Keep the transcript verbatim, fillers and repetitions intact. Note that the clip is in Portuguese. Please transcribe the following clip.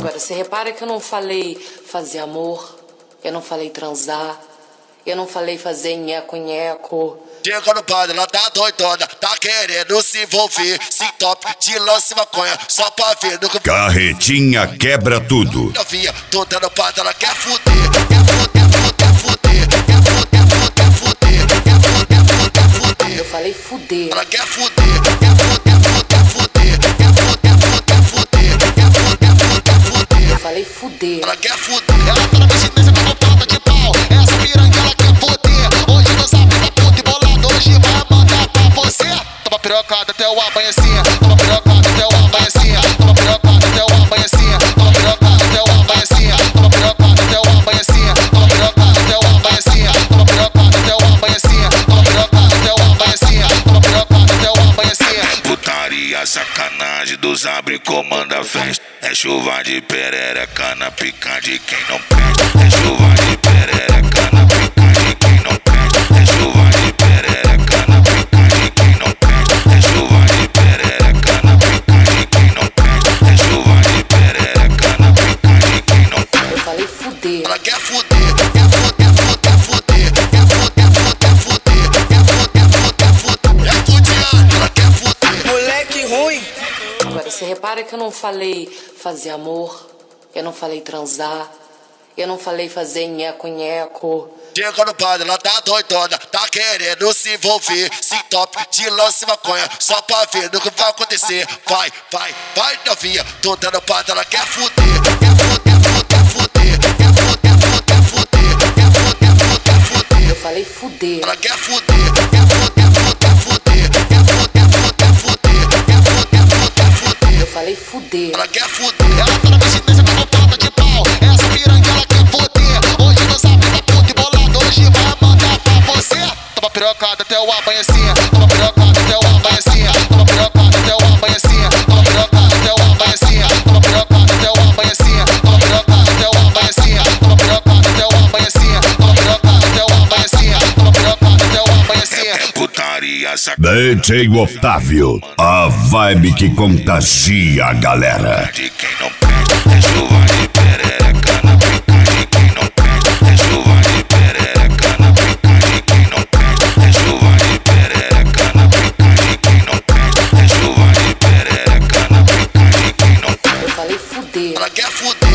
Agora, você repara que eu não falei fazer amor, eu não falei transar, eu não falei fazer nheco-nheco. Chega no padre, ela tá doidona, tá querendo se envolver. Se top de lance maconha, só pra ver no que... Carretinha quebra tudo. Novinha, toda no padre, ela quer fuder. Quer fuder, quer fuder, quer fuder, quer fuder, quer fuder, quer fuder, quer fuder. Eu falei fuder. Ela quer fuder, quer fuder, quer fuder, quer fuder, quer fuder, quer fuder, quer fuder. Eu falei fuder. Ela quer fuder. Ela tá na mexidência com a ponta de pau. Essa piranha ela quer fuder. Hoje não sabe da puta e bolado. Hoje vai mandar pra você. Toma pirocada até o amanhecer. Toma pirocada até o amanhecer. Toma pirocada até o amanhecer. Toma pirocada até o amanhecer. Toma pirocada até o amanhecer. Toma pirocada até o amanhecer. Toma pirocada até o amanhecer. Toma pirocada até o amanhecer. Toma pirocada até o amanhecer. Putaria, sacanagem dos abre comanda festa. É chuva de perereca na pica de quem não presta. É chuva de perereca na pica de quem não presta. É chuva de perereca na pica de quem não presta. É chuva de perereca na pica de quem não presta. É chuva de perereca na pica de quem não presta. Eu falei fuder. Ela quer fuder, quer fuder, fuder, fuder, quer fuder, fuder, fuder, quer fuder, fuder, fuder. É fudiana, ela quer fuder. Moleque ruim. Agora, você repara que eu não falei fazer amor, eu não falei transar, eu não falei fazer nheco-nheco. Chega no padre, ela tá doidona, tá querendo se envolver. Se top de lance maconha, só pra ver no que vai acontecer. Vai, vai, vai novinha, toda no padre, ela quer fuder. Quer fuder, fuder, fuder, quer fuder, fuder, fuder, quer fuder, fuder, fuder. Eu falei fuder. Ela quer fuder, quer fuder, fuder, fuder, quer fuder, fuder, fuder, quer fuder, fuder, fuder. Eu falei fuder. Ela quer fuder. Ela tá na mexidência com a ponta de pau. Essa piranha ela quer fuder. Hoje não sabe da puta e bolado. Hoje vai mandar pra você. Toma pirocada até o amanhecer. Toma pirocada até o amanhecer. Toma pirocada até o amanhecer. Toma pirocada até o amanhecer. Toma pirocada até o amanhecer. Toma pirocada até o amanhecer. Toma pirocada até o amanhecer. Toma pirocada até o amanhecer. Toma pirocada até o amanhecer. É putaria, sacanagem D J Otávio, a vibe que contagia a galera. de quem não presta. É chuva de perereca na pica de quem não presta. É chuva de perereca na pica de quem não presta. É chuva de perereca na pica de quem não presta. É chuva de perereca na pica de quem não presta. Eu falei fuder. Ela quer fuder.